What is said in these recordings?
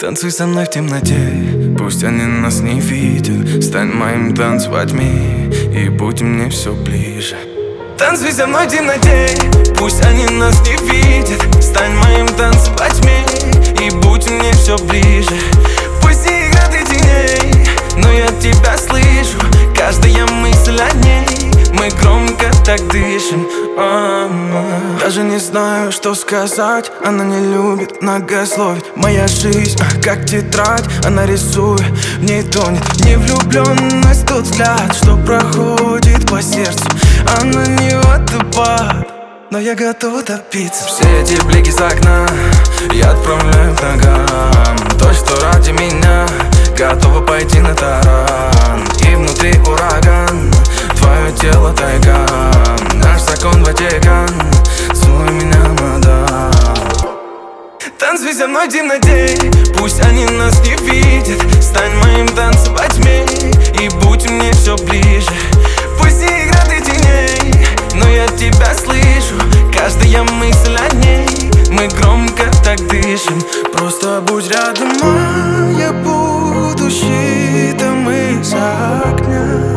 Танцуй со мной в темноте, пусть они нас не видят. Стань моим танцем во тьме и будь мне все ближе. Танцуй со мной в темноте, пусть они нас не видят. Стань моим танцем во тьме и будь мне все ближе. Пусть не играет и теней, но я тебя слышу. Каждая мысль о ней, мы громко так дышим. Даже не знаю, что сказать. Она не любит многословить. Моя жизнь, как тетрадь, она рисует, в ней тонет невлюбленность, тот взгляд, что проходит по сердцу. Она не водопад, но я готов утопиться. Все эти блики с окна я отправляю к ногам. То, что ради меня готова пойти на таран. И внутри ураган, твое тело тайга. Наш закон Ватикан, целуй меня, мадам. Танцуй со мной в темноте, пусть они нас не видят. Стань моим танцем во тьме и будь мне все ближе. Пусть не играет и теней, но я тебя слышу. Каждая мысль о ней, мы громко так дышим. Просто будь рядом, я буду щитом из огня.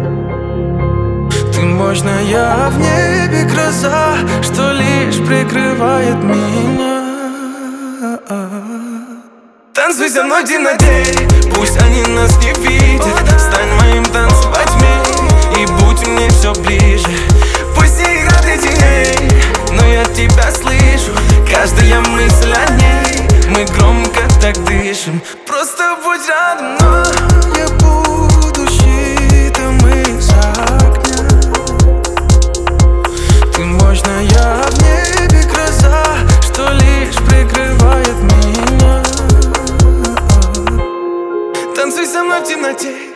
Ты мощная в небе гроза, что лишь прикрывает меня. Танцуй со мной в темноте, пусть они нас не видят. Стань моим танцем во тьме и будь мне все ближе. Пусть не играет и теней, но я тебя слышу. Каждая мысль о ней, мы громко так дышим. Просто будь рядом, но я буду щитом из огня. Ты мощная в небе гроза, что лишь прикрывает меня. Танцуй со мной в темноте,